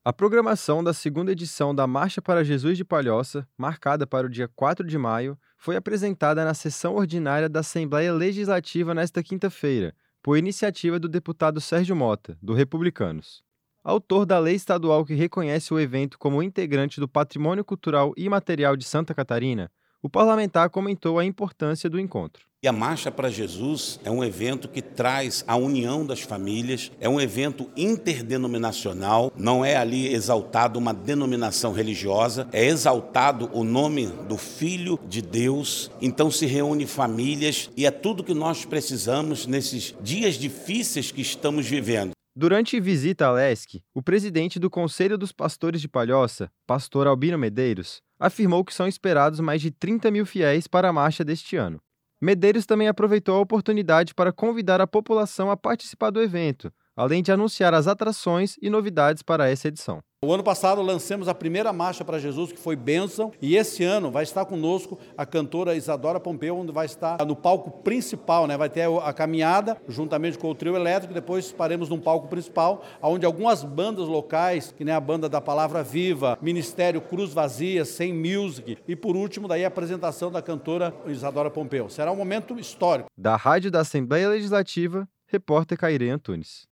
A programação da segunda edição da Marcha para Jesus de Palhoça, marcada para o dia 4 de maio, foi apresentada na sessão ordinária da Assembleia Legislativa nesta quinta-feira, por iniciativa do deputado Sérgio Mota, do Republicanos. Autor da lei estadual que reconhece o evento como integrante do Patrimônio Cultural Imaterial de Santa Catarina, o parlamentar comentou a importância do encontro. E a Marcha para Jesus é um evento que traz a união das famílias, é um evento interdenominacional, não é ali exaltado uma denominação religiosa, é exaltado o nome do Filho de Deus, então se reúne famílias e é tudo que nós precisamos nesses dias difíceis que estamos vivendo. Durante visita à LESC, o presidente do Conselho dos Pastores de Palhoça, pastor Albino Medeiros, afirmou que são esperados mais de 30 mil fiéis para a marcha deste ano. Medeiros também aproveitou a oportunidade para convidar a população a participar do evento, além de anunciar as atrações e novidades para essa edição. O ano passado lançamos a primeira Marcha para Jesus, que foi bênção, e esse ano vai estar conosco a cantora Isadora Pompeu, onde vai estar no palco principal, vai ter a caminhada, juntamente com o trio elétrico, depois paremos num palco principal, onde algumas bandas locais, que nem a banda da Palavra Viva, Ministério Cruz Vazia, Sem Music, e por último, daí a apresentação da cantora Isadora Pompeu. Será um momento histórico. Da Rádio da Assembleia Legislativa, repórter Cairê Antunes.